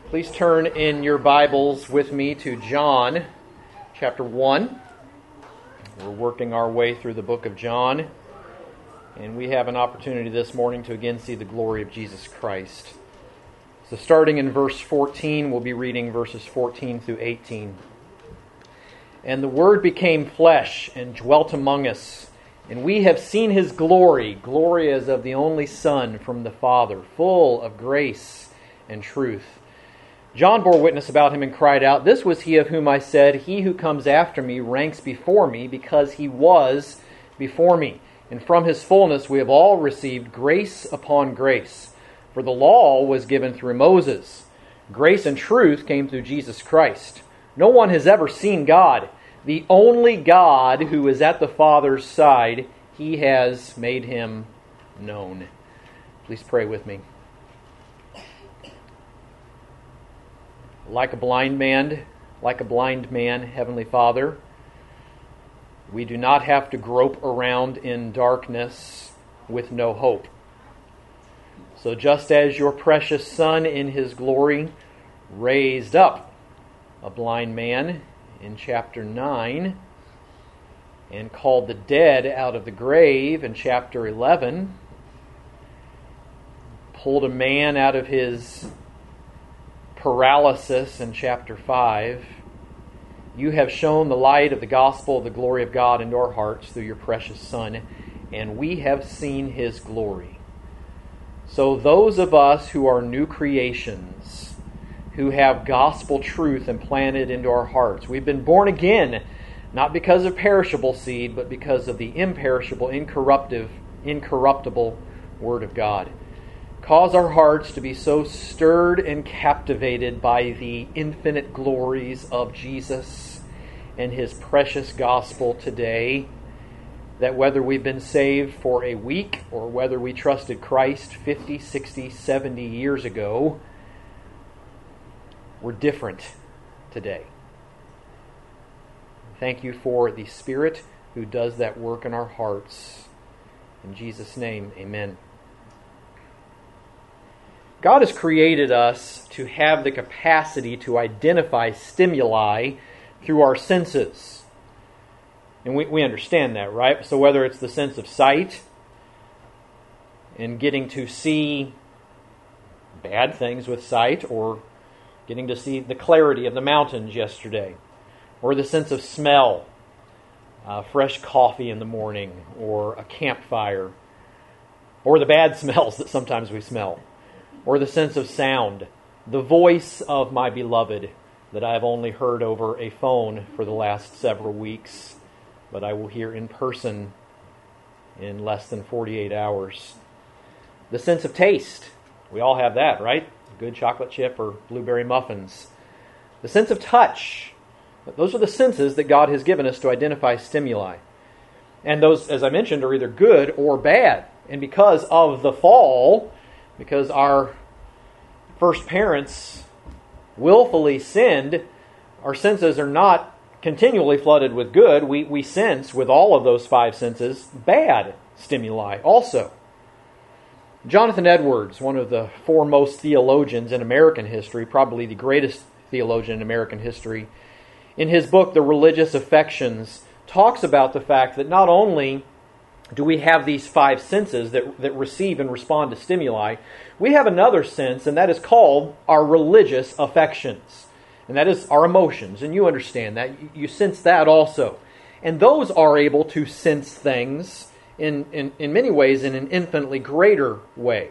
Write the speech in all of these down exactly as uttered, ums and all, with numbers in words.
Please turn in your Bibles with me to John chapter one. We're working our way through the book of John, and we have an opportunity this morning to again see the glory of Jesus Christ. So starting in verse fourteen, we'll be reading verses fourteen through eighteen. And the Word became flesh and dwelt among us, and we have seen His glory, glory as of the only Son from the Father, full of grace and truth. John bore witness about Him and cried out, "This was He of whom I said, He who comes after me ranks before me, because He was before me. And from His fullness we have all received grace upon grace. For the law was given through Moses. Grace and truth came through Jesus Christ. No one has ever seen God. The only God who is at the Father's side, He has made Him known." Please pray with me. Like a blind man, like a blind man, Heavenly Father, we do not have to grope around in darkness with no hope. So just as your precious Son in His glory raised up a blind man in chapter nine and called the dead out of the grave in chapter eleven, pulled a man out of his paralysis in chapter five, you have shown the light of the gospel of the glory of God into our hearts through your precious Son, and we have seen His glory. So those of us who are new creations, who have gospel truth implanted into our hearts, we've been born again, not because of perishable seed, but because of the imperishable, incorruptive, incorruptible Word of God. Cause our hearts to be so stirred and captivated by the infinite glories of Jesus and His precious gospel today, that whether we've been saved for a week or whether we trusted Christ fifty, sixty, seventy years ago, we're different today. Thank you for the Spirit who does that work in our hearts. In Jesus' name, amen. God has created us to have the capacity to identify stimuli through our senses. And we, we understand that, right? So whether it's the sense of sight and getting to see bad things with sight, or getting to see the clarity of the mountains yesterday, or the sense of smell, uh, fresh coffee in the morning, or a campfire, or the bad smells that sometimes we smell, or the sense of sound, the voice of my beloved that I have only heard over a phone for the last several weeks, but I will hear in person in less than forty-eight hours. The sense of taste, we all have that, right? Good chocolate chip or blueberry muffins. The sense of touch, those are the senses that God has given us to identify stimuli. And those, as I mentioned, are either good or bad. And because of the fall, because our first parents willfully sinned, our senses are not continually flooded with good. We, we sense with all of those five senses bad stimuli also. Jonathan Edwards, one of the foremost theologians in American history, probably the greatest theologian in American history, in his book, The Religious Affections, talks about the fact that not only do we have these five senses that, that receive and respond to stimuli, we have another sense, and that is called our religious affections. And that is our emotions, and you understand that. You sense that also. And those are able to sense things in, in, in many ways in an infinitely greater way.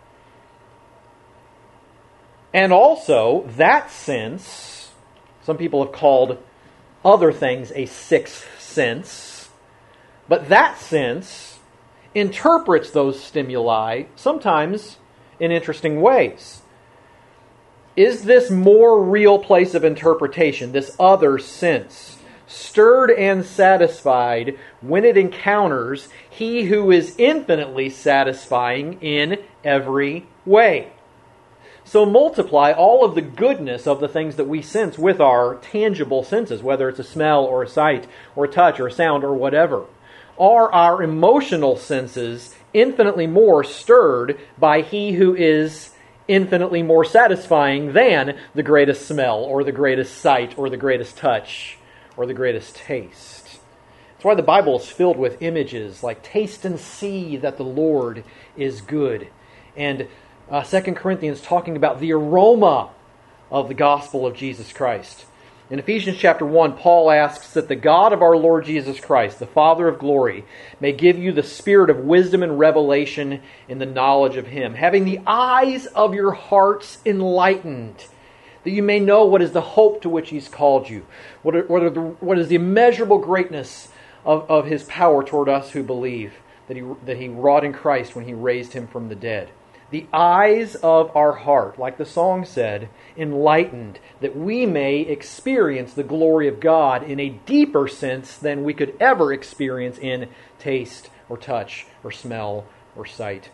And also, that sense, some people have called other things a sixth sense, but that sense interprets those stimuli sometimes in interesting ways. Is this more real place of interpretation, this other sense, stirred and satisfied when it encounters He who is infinitely satisfying in every way? So multiply all of the goodness of the things that we sense with our tangible senses, whether it's a smell or a sight or a touch or a sound or whatever. Are our emotional senses infinitely more stirred by He who is infinitely more satisfying than the greatest smell or the greatest sight or the greatest touch or the greatest taste. That's why the Bible is filled with images like taste and see that the Lord is good. And uh, Second Corinthians talking about the aroma of the gospel of Jesus Christ. In Ephesians chapter one, Paul asks that the God of our Lord Jesus Christ, the Father of glory, may give you the spirit of wisdom and revelation in the knowledge of Him, having the eyes of your hearts enlightened, that you may know what is the hope to which He's called you, what, are, what, are the, what is the immeasurable greatness of, of His power toward us who believe, that he, that he wrought in Christ when He raised Him from the dead. The eyes of our heart, like the song said, enlightened, that we may experience the glory of God in a deeper sense than we could ever experience in taste or touch or smell or sight.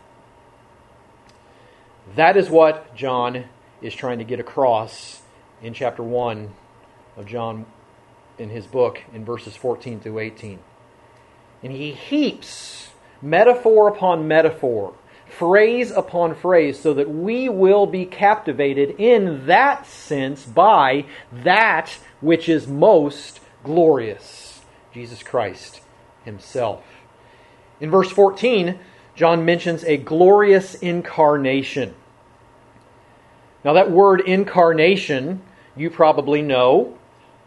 That is what John is trying to get across in chapter one of John in his book in verses fourteen through eighteen. And he heaps metaphor upon metaphor, phrase upon phrase, so that we will be captivated in that sense by that which is most glorious, Jesus Christ Himself. In verse fourteen, John mentions a glorious incarnation. Now that word incarnation, you probably know,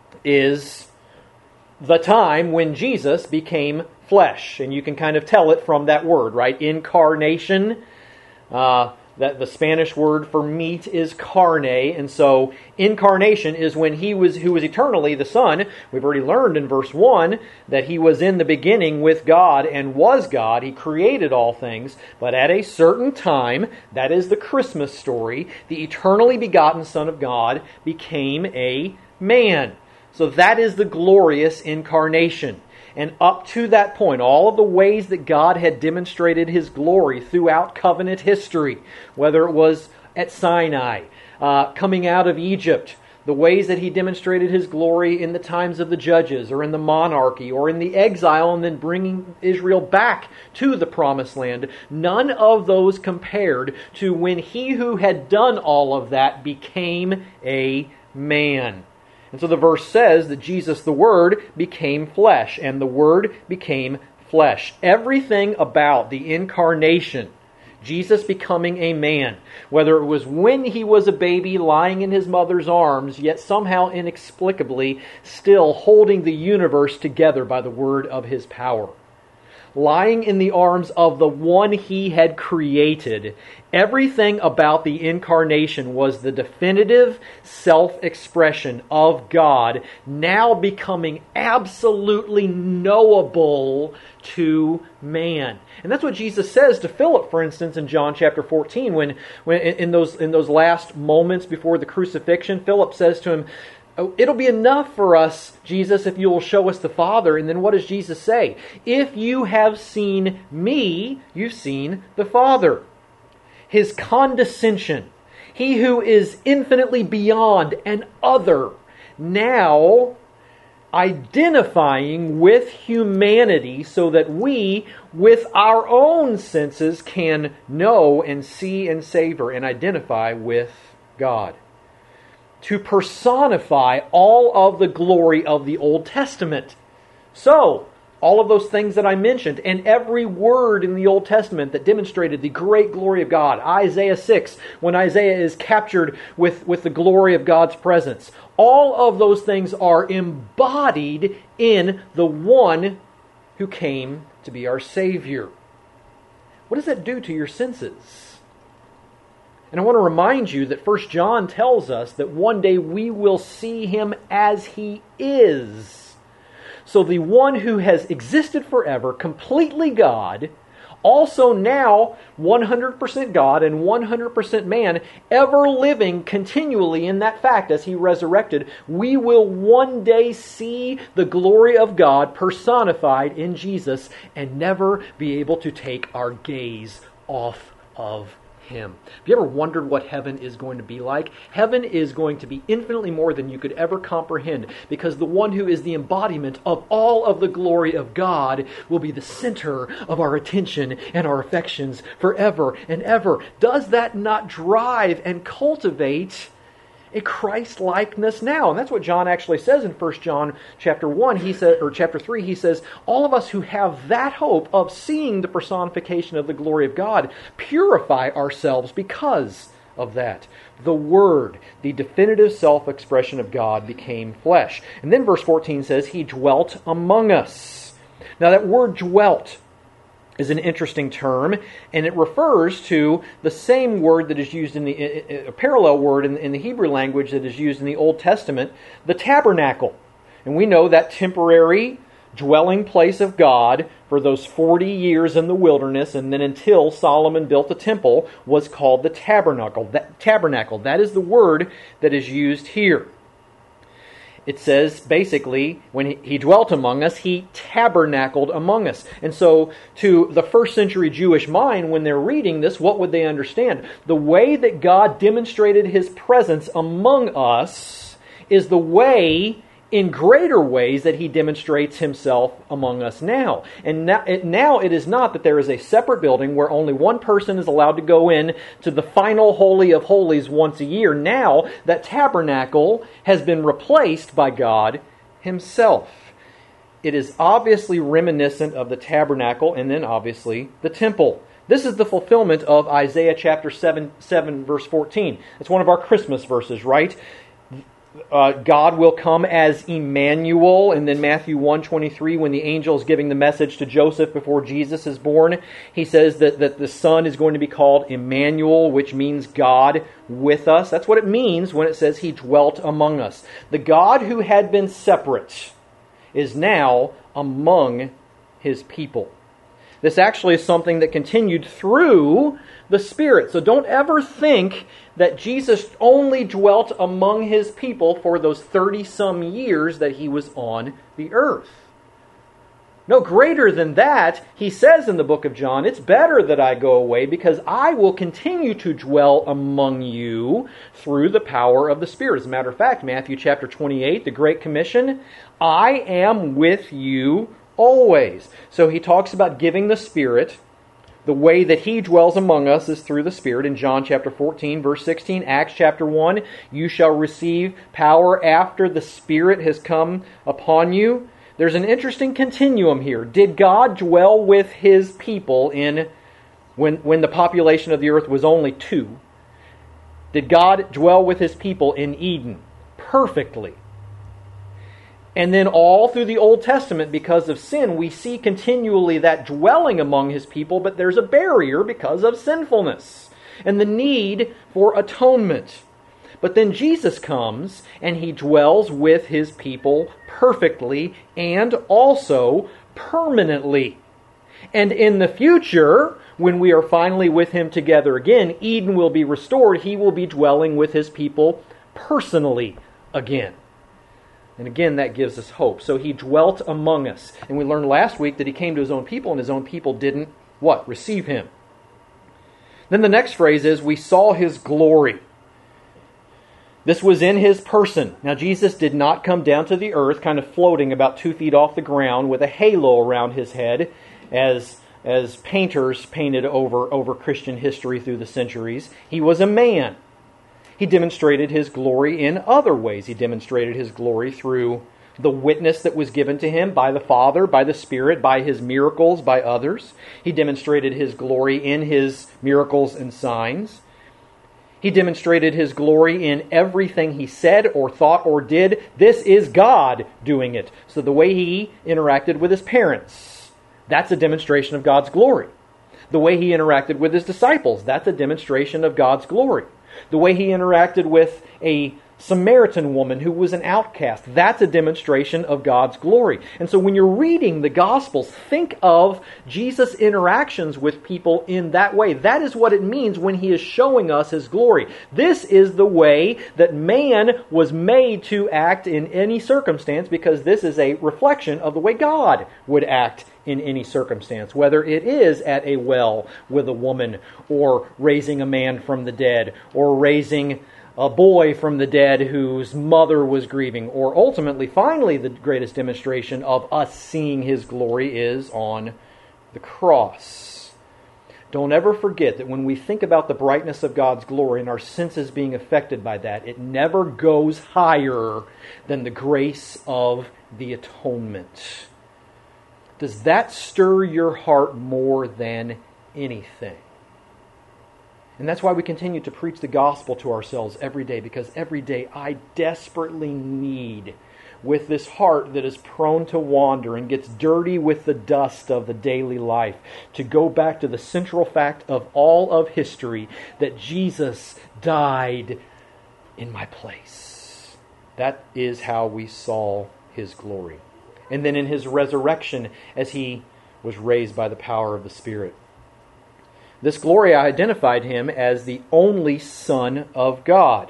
is the time when Jesus became flesh. And you can kind of tell it from that word, right? Incarnation. Uh, that the Spanish word for meat is carne. And so incarnation is when He was who was eternally the Son. We've already learned in verse one that He was in the beginning with God and was God. He created all things. But at a certain time, that is the Christmas story, the eternally begotten Son of God became a man. So that is the glorious incarnation. And up to that point, all of the ways that God had demonstrated His glory throughout covenant history, whether it was at Sinai, uh, coming out of Egypt, the ways that He demonstrated His glory in the times of the judges, or in the monarchy, or in the exile, and then bringing Israel back to the promised land, none of those compared to when He who had done all of that became a man. And so the verse says that Jesus, the Word, became flesh, and the Word became flesh. Everything about the incarnation, Jesus becoming a man, whether it was when He was a baby lying in His mother's arms, yet somehow inexplicably still holding the universe together by the word of His power, lying in the arms of the one He had created, everything about the incarnation was the definitive self-expression of God, now becoming absolutely knowable to man. And that's what Jesus says to Philip, for instance, in John chapter fourteen, when, when in those in those last moments before the crucifixion, Philip says to Him, "It'll be enough for us, Jesus, if you will show us the Father." And then what does Jesus say? "If you have seen me, you've seen the Father." His condescension, He who is infinitely beyond and other, now identifying with humanity so that we, with our own senses, can know and see and savor and identify with God. To personify all of the glory of the Old Testament. So, all of those things that I mentioned, and every word in the Old Testament that demonstrated the great glory of God. Isaiah six, when Isaiah is captured with, with the glory of God's presence. All of those things are embodied in the one who came to be our Savior. What does that do to your senses? And I want to remind you that First John tells us that one day we will see Him as He is. So the one who has existed forever, completely God, also now one hundred percent God and one hundred percent man, ever living continually in that fact as He resurrected, we will one day see the glory of God personified in Jesus and never be able to take our gaze off of Him. Have you ever wondered what heaven is going to be like? Heaven is going to be infinitely more than you could ever comprehend, because the one who is the embodiment of all of the glory of God will be the center of our attention and our affections forever and ever. Does that not drive and cultivate a Christ-likeness now? And that's what John actually says in First John chapter one, he said, or chapter three, he says, all of us who have that hope of seeing the personification of the glory of God purify ourselves because of that. The Word, the definitive self-expression of God, became flesh. And then verse fourteen says, He dwelt among us. Now that word dwelt is an interesting term, and it refers to the same word that is used in the, a parallel word in, in the Hebrew language that is used in the Old Testament, the tabernacle. And we know that temporary dwelling place of God for those forty years in the wilderness, and then until Solomon built the temple, was called the tabernacle. That tabernacle, that is the word that is used here. It says, basically, when he dwelt among us, He tabernacled among us. And so, to the first century Jewish mind, when they're reading this, what would they understand? The way that God demonstrated His presence among us is the way, in greater ways, that He demonstrates Himself among us now. And now it, now it is not that there is a separate building where only one person is allowed to go in to the final Holy of Holies once a year. Now that tabernacle has been replaced by God Himself. It is obviously reminiscent of the tabernacle and then obviously the temple. This is the fulfillment of Isaiah chapter seven, seven verse fourteen. It's one of our Christmas verses, right? Uh, God will come as Emmanuel, and then Matthew one twenty-three, when the angel is giving the message to Joseph before Jesus is born, he says that, that the Son is going to be called Emmanuel, which means God with us. That's what it means when it says He dwelt among us. The God who had been separate is now among His people. This actually is something that continued through the Spirit. So don't ever think that Jesus only dwelt among His people for those thirty-some years that He was on the earth. No, greater than that, He says in the book of John, it's better that I go away because I will continue to dwell among you through the power of the Spirit. As a matter of fact, Matthew chapter twenty-eight, the Great Commission, I am with you always. So He talks about giving the Spirit. The way that He dwells among us is through the Spirit in John chapter fourteen, verse sixteen. Acts chapter one, you shall receive power after the Spirit has come upon you. There's an interesting continuum here. Did God dwell with His people in when, when the population of the earth was only two? Did God dwell with His people in Eden perfectly? And then all through the Old Testament, because of sin, we see continually that dwelling among His people, but there's a barrier because of sinfulness and the need for atonement. But then Jesus comes and He dwells with His people perfectly and also permanently. And in the future, when we are finally with Him together again, Eden will be restored. He will be dwelling with His people personally again. And again, that gives us hope. So He dwelt among us. And we learned last week that He came to His own people, and His own people didn't, what? Receive Him. Then the next phrase is, we saw His glory. This was in His person. Now, Jesus did not come down to the earth kind of floating about two feet off the ground with a halo around His head, as, as painters painted over, over Christian history through the centuries. He was a man. He demonstrated His glory in other ways. He demonstrated His glory through the witness that was given to Him by the Father, by the Spirit, by His miracles, by others. He demonstrated His glory in His miracles and signs. He demonstrated His glory in everything He said or thought or did. This is God doing it. So the way He interacted with His parents, that's a demonstration of God's glory. The way He interacted with His disciples, that's a demonstration of God's glory. The way He interacted with a Samaritan woman who was an outcast. That's a demonstration of God's glory. And so when you're reading the Gospels, think of Jesus' interactions with people in that way. That is what it means when He is showing us His glory. This is the way that man was made to act in any circumstance, because this is a reflection of the way God would act in any circumstance, whether it is at a well with a woman, or raising a man from the dead, or raising a boy from the dead whose mother was grieving, or ultimately, finally, the greatest demonstration of us seeing His glory is on the cross. Don't ever forget that when we think about the brightness of God's glory and our senses being affected by that, it never goes higher than the grace of the atonement. Does that stir your heart more than anything? And that's why we continue to preach the gospel to ourselves every day, because every day I desperately need, with this heart that is prone to wander and gets dirty with the dust of the daily life, to go back to the central fact of all of history, that Jesus died in my place. That is how we saw His glory. And then in His resurrection, as He was raised by the power of the Spirit. This glory identified Him as the only Son of God.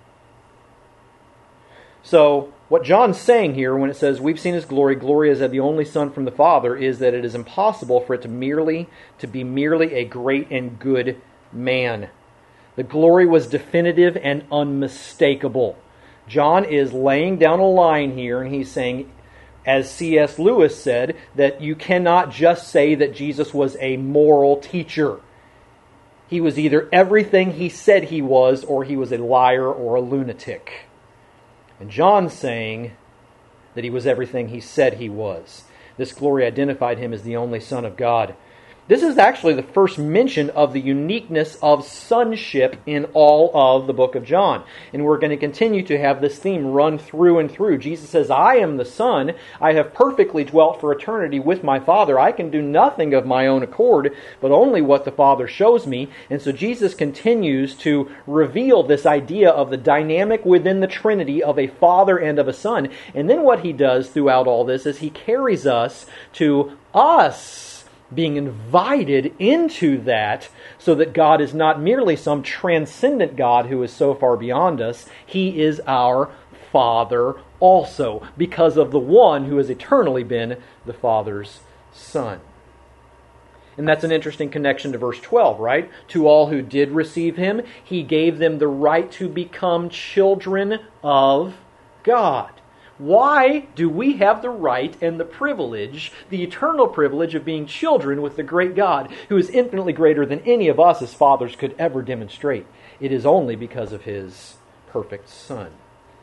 So, what John's saying here when it says we've seen His glory, glory as of the only Son from the Father, is that it is impossible for it to merely to be merely a great and good man. The glory was definitive and unmistakable. John is laying down a line here, and he's saying, as C S Lewis said, that you cannot just say that Jesus was a moral teacher. He was either everything He said He was, or He was a liar or a lunatic. And John's saying that He was everything He said He was. This glory identified Him as the only Son of God. This is actually the first mention of the uniqueness of sonship in all of the book of John. And we're going to continue to have this theme run through and through. Jesus says, I am the Son. I have perfectly dwelt for eternity with my Father. I can do nothing of my own accord, but only what the Father shows me. And so Jesus continues to reveal this idea of the dynamic within the Trinity of a Father and of a Son. And then what He does throughout all this is He carries us to us being invited into that, so that God is not merely some transcendent God who is so far beyond us. He is our Father also, because of the one who has eternally been the Father's Son. And that's an interesting connection to verse twelve, right? To all who did receive Him, He gave them the right to become children of God. Why do we have the right and the privilege, the eternal privilege of being children with the great God, who is infinitely greater than any of us as fathers could ever demonstrate? It is only because of His perfect Son.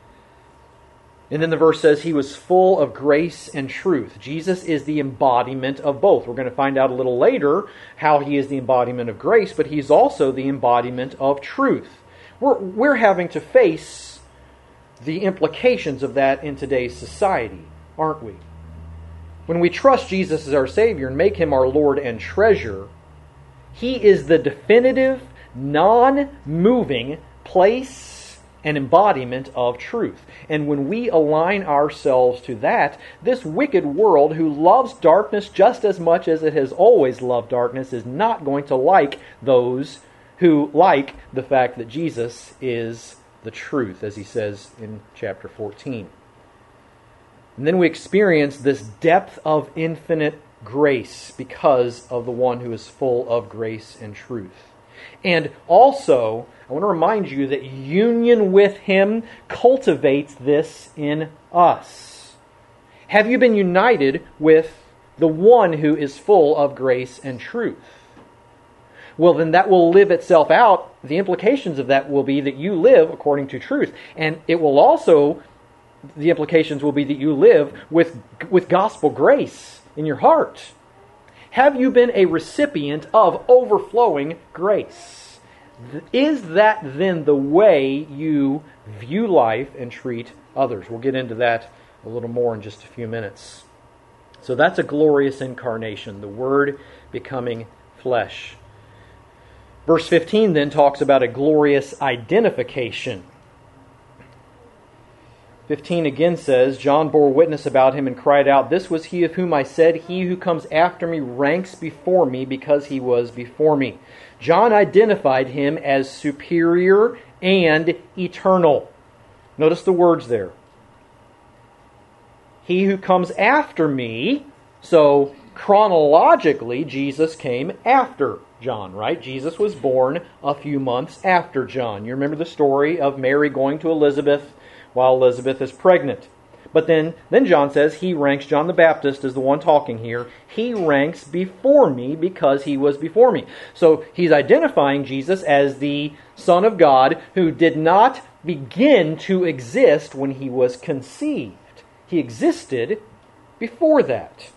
And then the verse says He was full of grace and truth. Jesus is the embodiment of both. We're going to find out a little later how He is the embodiment of grace, but He's also the embodiment of truth. We're, we're having to face the implications of that in today's society, aren't we? When we trust Jesus as our Savior and make Him our Lord and treasure, He is the definitive, non-moving place and embodiment of truth. And when we align ourselves to that, this wicked world who loves darkness just as much as it has always loved darkness is not going to like those who like the fact that Jesus is the truth, as He says in chapter fourteen. And then we experience this depth of infinite grace because of the one who is full of grace and truth. And also, I want to remind you that union with Him cultivates this in us. Have you been united with the one who is full of grace and truth? Well, then that will live itself out. The implications of that will be that you live according to truth. And it will also, the implications will be that you live with, with gospel grace in your heart. Have you been a recipient of overflowing grace? Is that then the way you view life and treat others? We'll get into that a little more in just a few minutes. So that's a glorious incarnation, the Word becoming flesh. Verse fifteen then talks about a glorious identification. fifteen again says, John bore witness about him and cried out, "This was he of whom I said, he who comes after me ranks before me because he was before me." John identified him as superior and eternal. Notice the words there. He who comes after me, so chronologically, Jesus came after John, right? Jesus was born a few months after John. You remember the story of Mary going to Elizabeth while Elizabeth is pregnant. But then, then John says he ranks, John the Baptist is the one talking here, he ranks before me because he was before me. So he's identifying Jesus as the Son of God who did not begin to exist when he was conceived. He existed before that.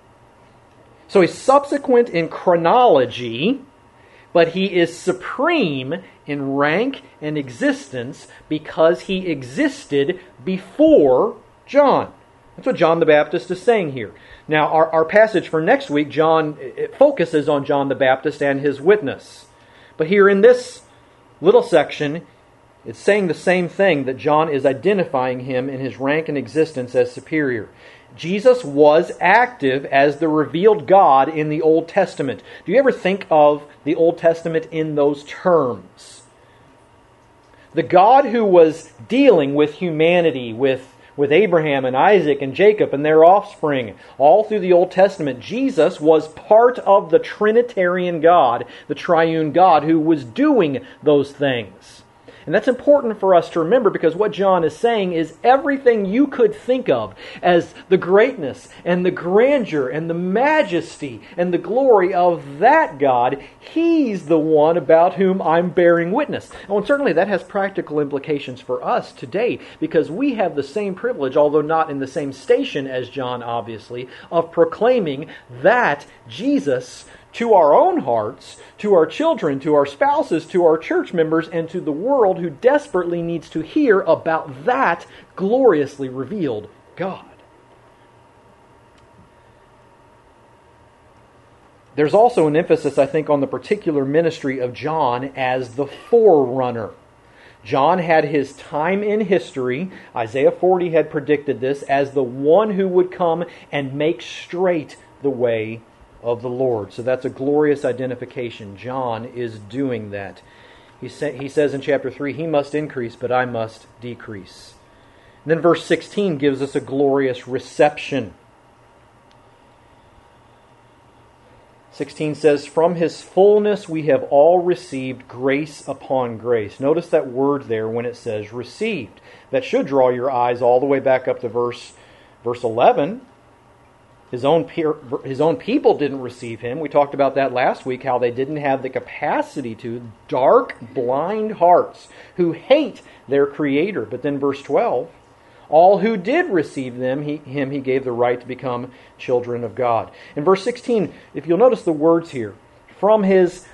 So he's subsequent in chronology, but he is supreme in rank and existence because he existed before John. That's what John the Baptist is saying here. Now, our, our passage for next week, John, it focuses on John the Baptist and his witness. But here in this little section, it's saying the same thing, that John is identifying him in his rank and existence as superior. Jesus was active as the revealed God in the Old Testament. Do you ever think of the Old Testament in those terms? The God who was dealing with humanity, with, with Abraham and Isaac and Jacob and their offspring, all through the Old Testament, Jesus was part of the Trinitarian God, the triune God, who was doing those things. And that's important for us to remember, because what John is saying is everything you could think of as the greatness and the grandeur and the majesty and the glory of that God, He's the one about whom I'm bearing witness. And certainly that has practical implications for us today, because we have the same privilege, although not in the same station as John, obviously, of proclaiming that Jesus to our own hearts, to our children, to our spouses, to our church members, and to the world who desperately needs to hear about that gloriously revealed God. There's also an emphasis, I think, on the particular ministry of John as the forerunner. John had his time in history, Isaiah forty had predicted this, as the one who would come and make straight the way of the Lord. So that's a glorious identification. John is doing that. He, sa- he says in chapter three, he must increase, but I must decrease. And then verse sixteen gives us a glorious reception. sixteen says, "From His fullness we have all received grace upon grace." Notice that word there when it says received. That should draw your eyes all the way back up to verse, verse eleven. His own, peer, his own people didn't receive him. We talked about that last week, how they didn't have the capacity to. Dark, blind hearts who hate their Creator. But then verse twelve, all who did receive them, he, him he gave the right to become children of God. In verse sixteen, if you'll notice the words here, from His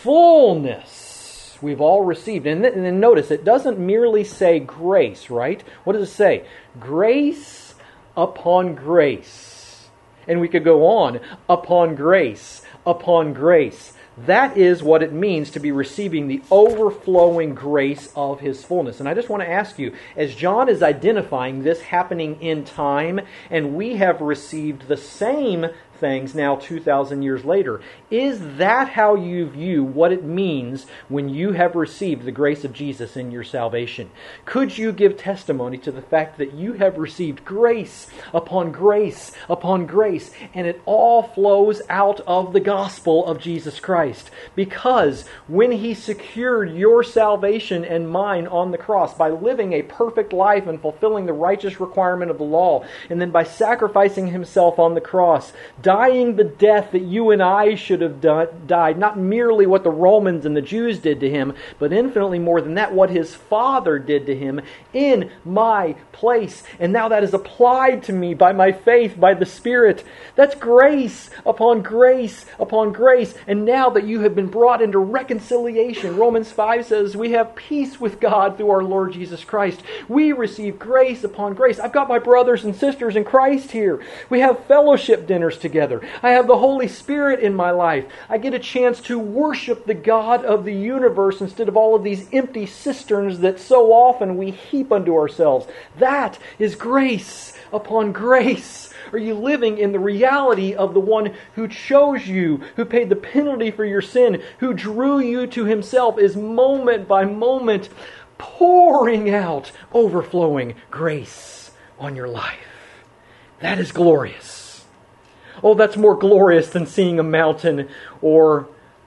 fullness we've all received. And then, and then notice, it doesn't merely say grace, right? What does it say? Grace upon grace. And we could go on, upon grace, upon grace. That is what it means to be receiving the overflowing grace of His fullness. And I just want to ask you, as John is identifying this happening in time, and we have received the same things now two thousand years later, is that how you view what it means when you have received the grace of Jesus in your salvation? Could you give testimony to the fact that you have received grace upon grace upon grace, and it all flows out of the gospel of Jesus Christ? Because when He secured your salvation and mine on the cross by living a perfect life and fulfilling the righteous requirement of the law, and then by sacrificing Himself on the cross, dying the death that you and I should have done, died, not merely what the Romans and the Jews did to Him, but infinitely more than that, what His Father did to Him in my place. And now that is applied to me by my faith, by the Spirit. That's grace upon grace upon grace. And now that you have been brought into reconciliation, Romans five says we have peace with God through our Lord Jesus Christ. We receive grace upon grace. I've got my brothers and sisters in Christ here. We have fellowship dinners together. together. I have the Holy Spirit in my life. I get a chance to worship the God of the universe instead of all of these empty cisterns that so often we heap unto ourselves. That is grace upon grace. Are you living in the reality of the one who chose you, who paid the penalty for your sin, who drew you to himself, is moment by moment pouring out overflowing grace on your life? That is glorious. Oh, that's more glorious than seeing a mountain or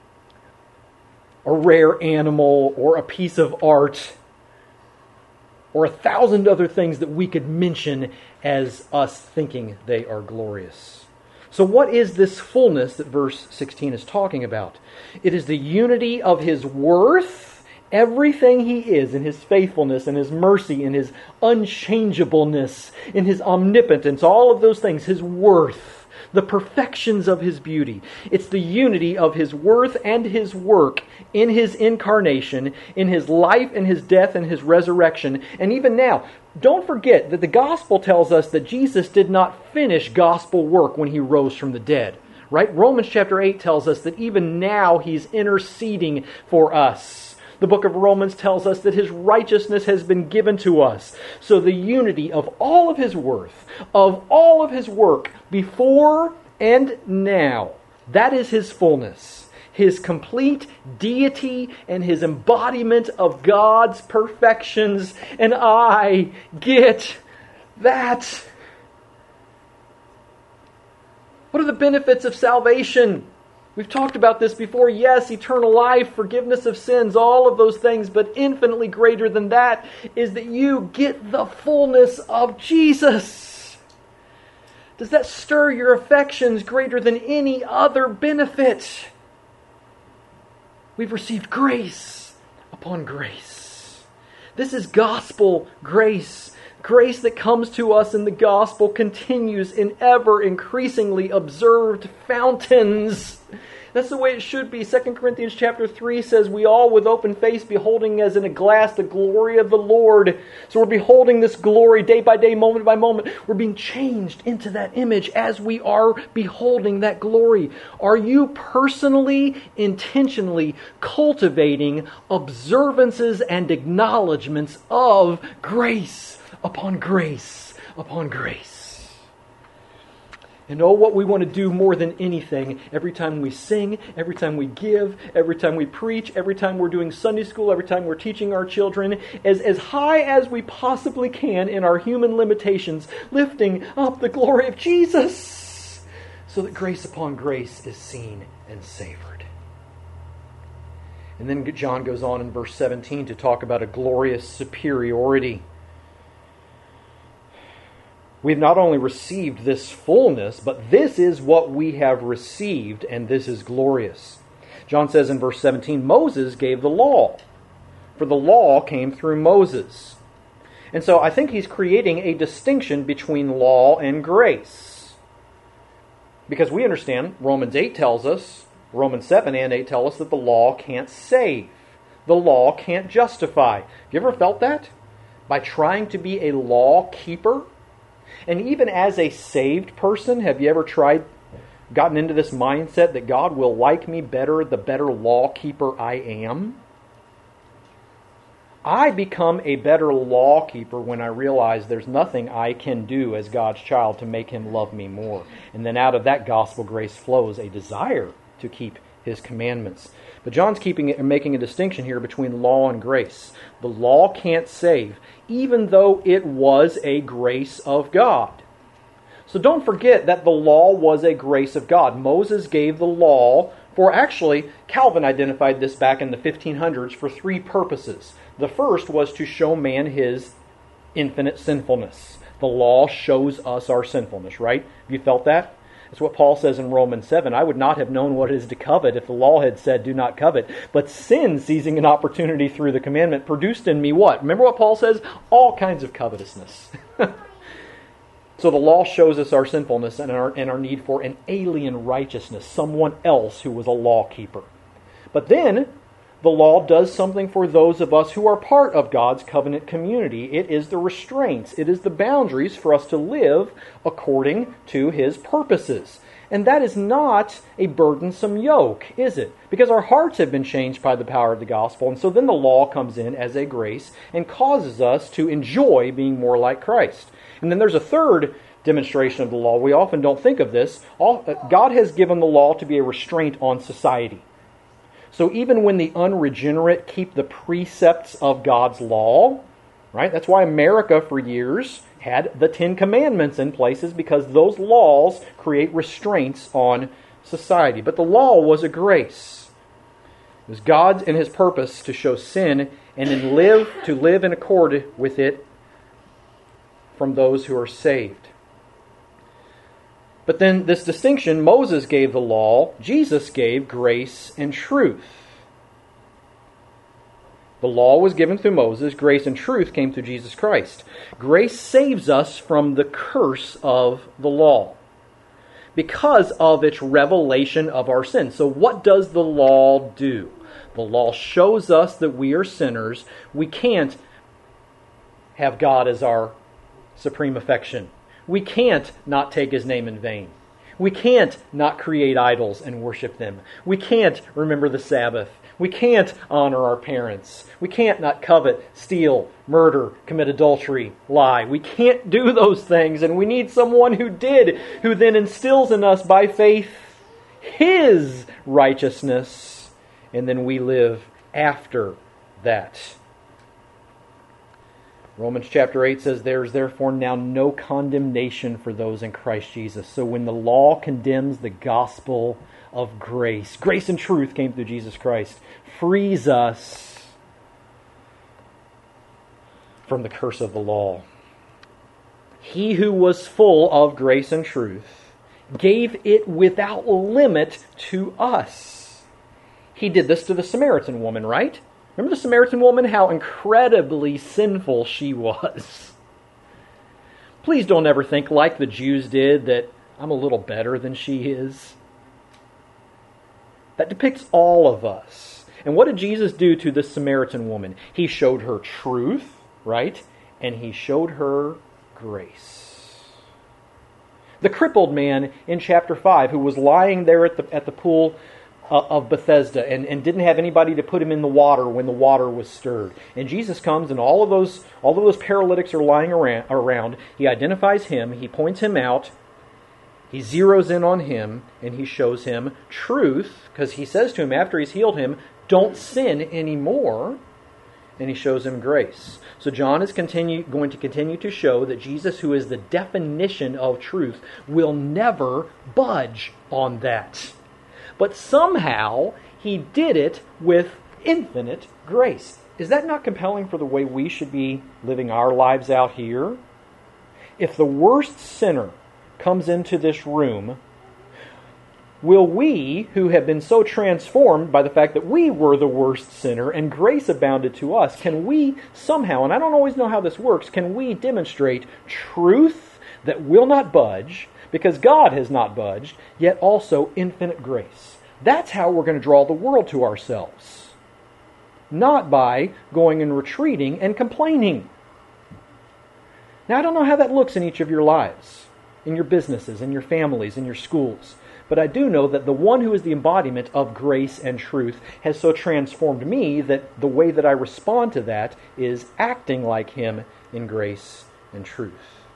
a rare animal or a piece of art or a thousand other things that we could mention as us thinking they are glorious. So what is this fullness that verse sixteen is talking about? It is the unity of His worth, everything He is, in His faithfulness, in His mercy, in His unchangeableness, in His omnipotence, all of those things, His worth, the perfections of His beauty. It's the unity of His worth and His work in His incarnation, in His life and His death and His resurrection. And even now, don't forget that the gospel tells us that Jesus did not finish gospel work when He rose from the dead. Right? Romans chapter eight tells us that even now He's interceding for us. The book of Romans tells us that His righteousness has been given to us. So the unity of all of His worth, of all of His work, before and now, that is His fullness. His complete deity and His embodiment of God's perfections. And I get that. What are the benefits of salvation? We've talked about this before. Yes, eternal life, forgiveness of sins, all of those things, but infinitely greater than that is that you get the fullness of Jesus. Does that stir your affections greater than any other benefit? We've received grace upon grace. This is gospel grace. Grace that comes to us in the gospel continues in ever increasingly observed fountains. That's the way it should be. Second Corinthians chapter three says, we all with open face beholding as in a glass the glory of the Lord. So we're beholding this glory day by day, moment by moment. We're being changed into that image as we are beholding that glory. Are you personally, intentionally cultivating observances and acknowledgments of grace upon grace upon grace? And oh, what we want to do more than anything, every time we sing, every time we give, every time we preach, every time we're doing Sunday school, every time we're teaching our children, as, as high as we possibly can in our human limitations, lifting up the glory of Jesus, so that grace upon grace is seen and savored. And then John goes on in verse seventeen to talk about a glorious superiority. We've not only received this fullness, but this is what we have received, and this is glorious. John says in verse seventeen, Moses gave the law, for the law came through Moses. And so I think he's creating a distinction between law and grace. Because we understand, Romans eight tells us, Romans seven and eight tell us that the law can't save. The law can't justify. Have you ever felt that? By trying to be a law keeper? And even as a saved person, have you ever tried, gotten into this mindset that God will like me better the better law keeper I am? I become a better law keeper when I realize there's nothing I can do as God's child to make Him love me more. And then out of that gospel grace flows a desire to keep His commandments. But John's keeping it and making a distinction here between law and grace. The law can't save, even though it was a grace of God. So don't forget that the law was a grace of God. Moses gave the law for, actually, Calvin identified this back in the fifteen hundreds for three purposes. The first was to show man his infinite sinfulness. The law shows us our sinfulness, right? Have you felt that? That's what Paul says in Romans seven. I would not have known what it is to covet if the law had said, do not covet. But sin, seizing an opportunity through the commandment, produced in me what? Remember what Paul says? All kinds of covetousness. So the law shows us our sinfulness and our, and our need for an alien righteousness, someone else who was a law keeper. But then, the law does something for those of us who are part of God's covenant community. It is the restraints. It is the boundaries for us to live according to His purposes. And that is not a burdensome yoke, is it? Because our hearts have been changed by the power of the gospel. And so then the law comes in as a grace and causes us to enjoy being more like Christ. And then there's a third demonstration of the law. We often don't think of this. God has given the law to be a restraint on society. So even when the unregenerate keep the precepts of God's law, right? That's why America for years had the Ten Commandments in places, because those laws create restraints on society. But the law was a grace. It was God's and His purpose to show sin and then live to live in accord with it from those who are saved. But then this distinction, Moses gave the law, Jesus gave grace and truth. The law was given through Moses. Grace and truth came through Jesus Christ. Grace saves us from the curse of the law because of its revelation of our sin. So what does the law do? The law shows us that we are sinners. We can't have God as our supreme affection. We can't not take His name in vain. We can't not create idols and worship them. We can't remember the Sabbath. We can't honor our parents. We can't not covet, steal, murder, commit adultery, lie. We can't do those things, and we need someone who did, who then instills in us by faith His righteousness, and then we live after that. Romans chapter eight says, "There is therefore now no condemnation for those in Christ Jesus." So when the law condemns, the gospel of grace, grace and truth came through Jesus Christ, frees us from the curse of the law. He who was full of grace and truth gave it without limit to us. He did this to the Samaritan woman, right? Remember the Samaritan woman, how incredibly sinful she was. Please don't ever think like the Jews did that I'm a little better than she is. That depicts all of us. And what did Jesus do to this Samaritan woman? He showed her truth, right? And He showed her grace. The crippled man in chapter five who was lying there at the, at the pool of Bethesda and, and didn't have anybody to put him in the water when the water was stirred. And Jesus comes and all of those all of those paralytics are lying around, around. He identifies him, He points him out, He zeroes in on him, and He shows him truth, because He says to him after He's healed him, don't sin anymore, and He shows him grace. So John is continue, going to continue to show that Jesus, who is the definition of truth, will never budge on that. But somehow He did it with infinite grace. Is that not compelling for the way we should be living our lives out here? If the worst sinner comes into this room, will we, who have been so transformed by the fact that we were the worst sinner and grace abounded to us, can we somehow, and I don't always know how this works, can we demonstrate truth that will not budge, because God has not budged, yet also infinite grace? That's how we're going to draw the world to ourselves. Not by going and retreating and complaining. Now, I don't know how that looks in each of your lives, in your businesses, in your families, in your schools. But I do know that the one who is the embodiment of grace and truth has so transformed me that the way that I respond to that is acting like Him in grace and truth.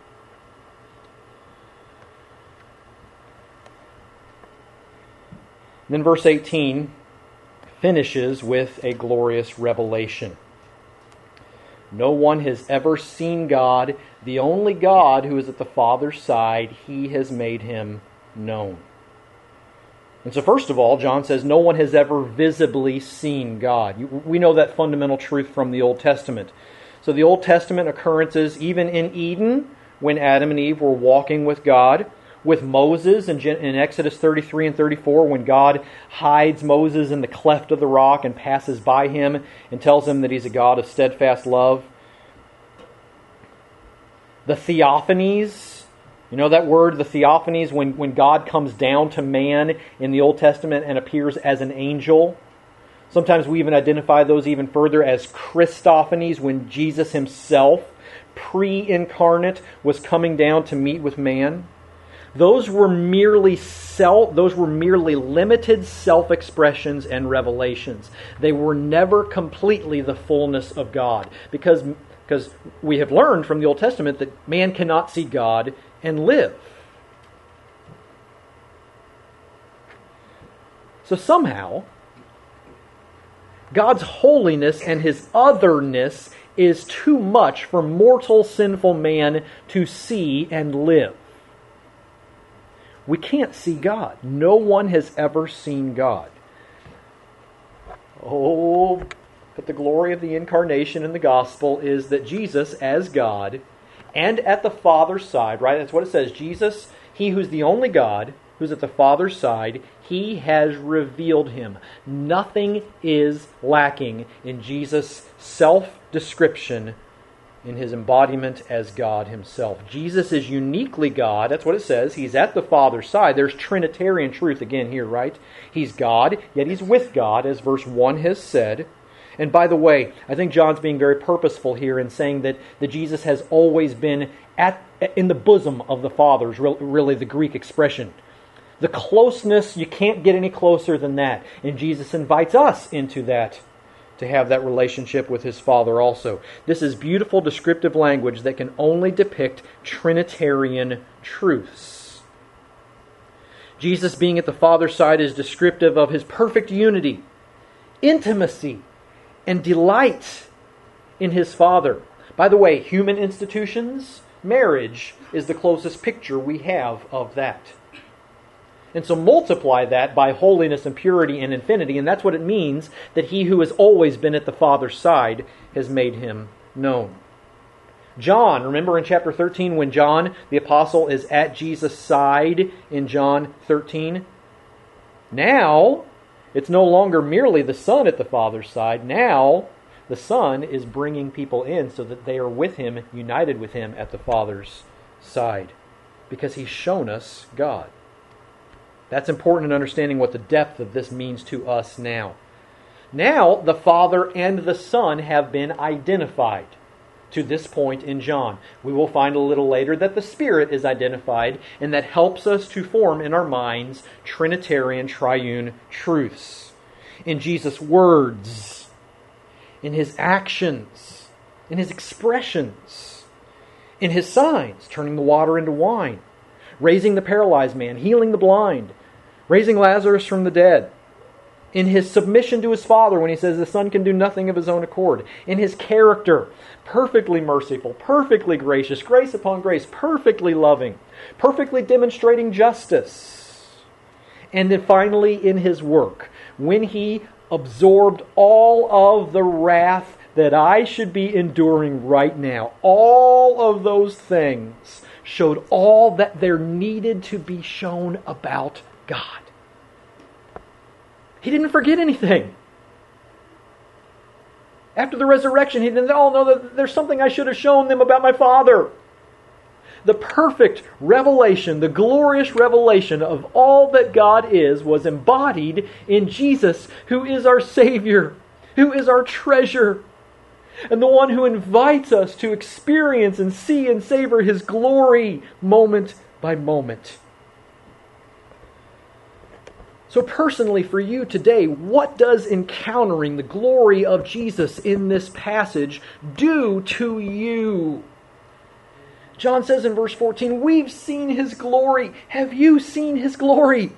Then verse eighteen finishes with a glorious revelation. No one has ever seen God. The only God who is at the Father's side, He has made Him known. And so first of all, John says no one has ever visibly seen God. We know that fundamental truth from the Old Testament. So the Old Testament occurrences, even in Eden, when Adam and Eve were walking with God, with Moses in Exodus thirty-three and thirty-four, when God hides Moses in the cleft of the rock and passes by him and tells him that He's a God of steadfast love. The theophanies, you know that word, the theophanies, when, when God comes down to man in the Old Testament and appears as an angel. Sometimes we even identify those even further as Christophanies, when Jesus Himself, pre-incarnate, was coming down to meet with man. those were merely self, those were merely limited self-expressions and revelations. They were never completely the fullness of God. Because, because we have learned from the Old Testament that man cannot see God and live. So somehow, God's holiness and His otherness is too much for mortal sinful man to see and live. We can't see God. No one has ever seen God. Oh, but the glory of the incarnation in the gospel is that Jesus, as God, and at the Father's side, right? That's what it says. Jesus, He who's the only God, who's at the Father's side, He has revealed Him. Nothing is lacking in Jesus' self-description in His embodiment as God Himself. Jesus is uniquely God. That's what it says. He's at the Father's side. There's Trinitarian truth again here, right? He's God, yet He's with God, as verse one has said. And by the way, I think John's being very purposeful here in saying that, that Jesus has always been at in the bosom of the Father, is really the Greek expression. The closeness, you can't get any closer than that. And Jesus invites us into that, to have that relationship with His Father also. This is beautiful descriptive language that can only depict Trinitarian truths. Jesus being at the Father's side is descriptive of His perfect unity, intimacy, and delight in His Father. By the way, human institutions, marriage is the closest picture we have of that. And so multiply that by holiness and purity and infinity, and that's what it means that He who has always been at the Father's side has made Him known. John, remember in chapter thirteen when John, the apostle, is at Jesus' side in John thirteen? Now, it's no longer merely the Son at the Father's side. Now, the Son is bringing people in so that they are with Him, united with Him at the Father's side. Because He's shown us God. That's important in understanding what the depth of this means to us now. Now, the Father and the Son have been identified to this point in John. We will find a little later that the Spirit is identified, and that helps us to form in our minds Trinitarian, triune truths. In Jesus' words, in His actions, in His expressions, in His signs, turning the water into wine, raising the paralyzed man, healing the blind, raising Lazarus from the dead, in His submission to His Father when He says the Son can do nothing of His own accord, in His character, perfectly merciful, perfectly gracious, grace upon grace, perfectly loving, perfectly demonstrating justice, and then finally in His work, when He absorbed all of the wrath that I should be enduring right now. All of those things showed all that there needed to be shown about God. He didn't forget anything. After the resurrection, He didn't, oh no, there's something I should have shown them about my Father. The perfect revelation, the glorious revelation of all that God is, was embodied in Jesus, who is our Savior, who is our treasure, and the one who invites us to experience and see and savor His glory moment by moment. So personally for you today, what does encountering the glory of Jesus in this passage do to you? John says in verse fourteen, we've seen His glory. Have you seen His glory?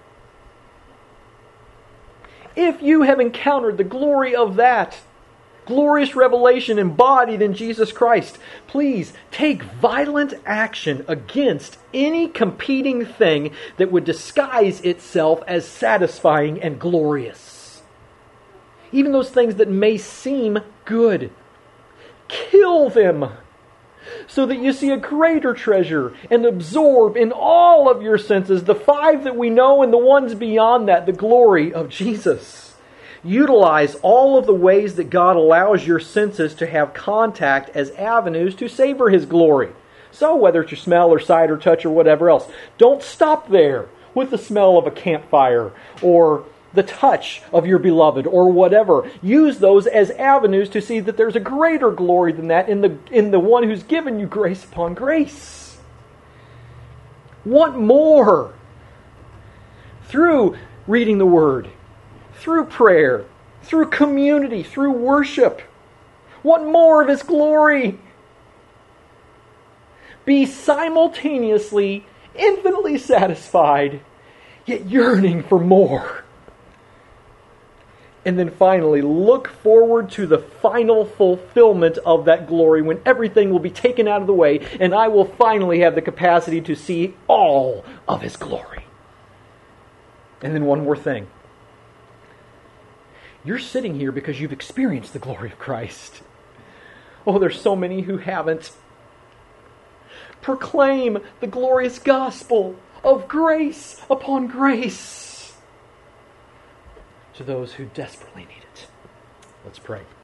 If you have encountered the glory of that glorious revelation embodied in Jesus Christ, please take violent action against any competing thing that would disguise itself as satisfying and glorious. Even those things that may seem good. Kill them so that you see a greater treasure and absorb in all of your senses, the five that we know and the ones beyond that, the glory of Jesus. Utilize all of the ways that God allows your senses to have contact as avenues to savor His glory. So whether it's your smell or sight or touch or whatever else, don't stop there with the smell of a campfire or the touch of your beloved or whatever. Use those as avenues to see that there's a greater glory than that in the, in the one who's given you grace upon grace. Want more. Through reading the Word, through prayer, through community, through worship. Want more of His glory. Be simultaneously infinitely satisfied, yet yearning for more. And then finally, look forward to the final fulfillment of that glory when everything will be taken out of the way and I will finally have the capacity to see all of His glory. And then one more thing. You're sitting here because you've experienced the glory of Christ. Oh, there's so many who haven't. Proclaim the glorious gospel of grace upon grace to those who desperately need it. Let's pray.